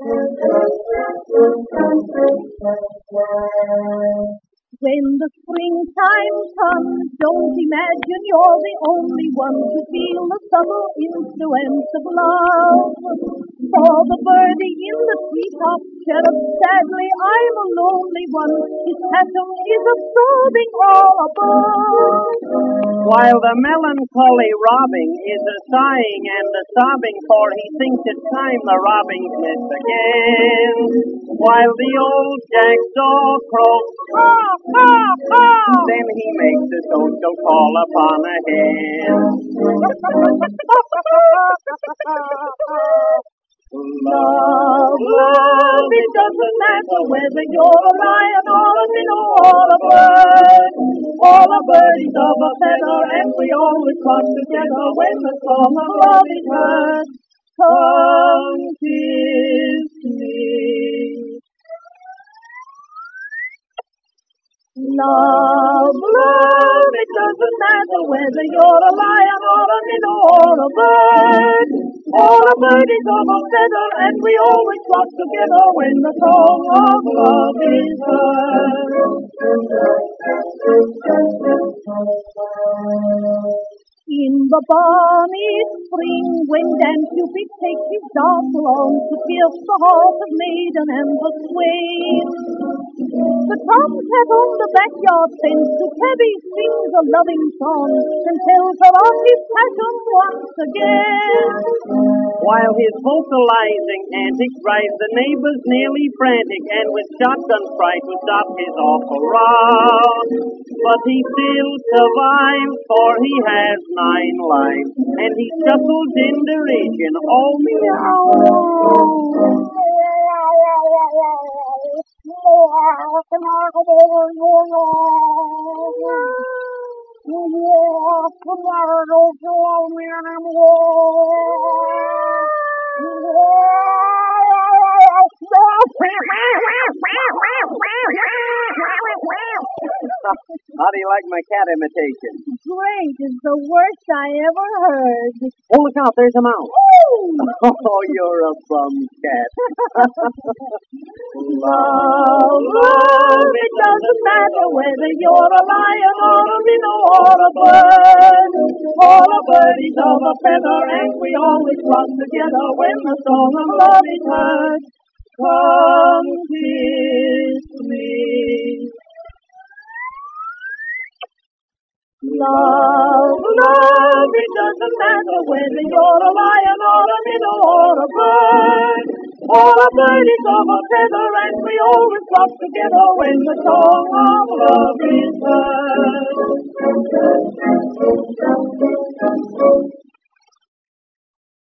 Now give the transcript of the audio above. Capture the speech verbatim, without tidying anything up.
When the springtime comes, don't imagine you're the only one to feel the subtle influence of love. For the birdie in the treetop chirrups sadly, I'm a lonely one. His passion is a throbbing all above. While the melancholy robin is a sighing and a sobbing, for he thinks it's time the robin's missed again. While the old jackdaw croaks, caw, caw, caw, then he makes a social call upon a hen. Love, love, it doesn't matter whether you're a lion or a minnow or a bird. All are birdies of a feather, and we always come together when the song of love is heard. Come kiss me. Love, love, it doesn't matter whether you're a lion or a minnow or a bird. All are birdies of a feather, and we always flock together when the song of love is heard. In the balmy spring, when Dan Cupid takes his dart along to pierce the heart of maiden and the swain, the tomcat on the backyard fence to Tabby sings a loving song and tells her of his passion once again. While his vocalizing antics drives the neighbors nearly frantic, and with shotgun fright will stop his awful row. But he still survives, for he has nine lives, and he chuckles in derision, oh meow. How do you like my cat imitation? Great, it's the worst I ever heard. Oh, look out, there's a mouse. Woo! Oh, you're a bum cat. Love, love, it doesn't matter whether you're a lion or a minnow or a bird. All are birdies of a feather, and we always flock together when the song of love is heard. Come kiss me. Love, love, it doesn't matter whether you're a lion or a minnow or a bird. All are birdies of a feather, and we always flock together when the song of love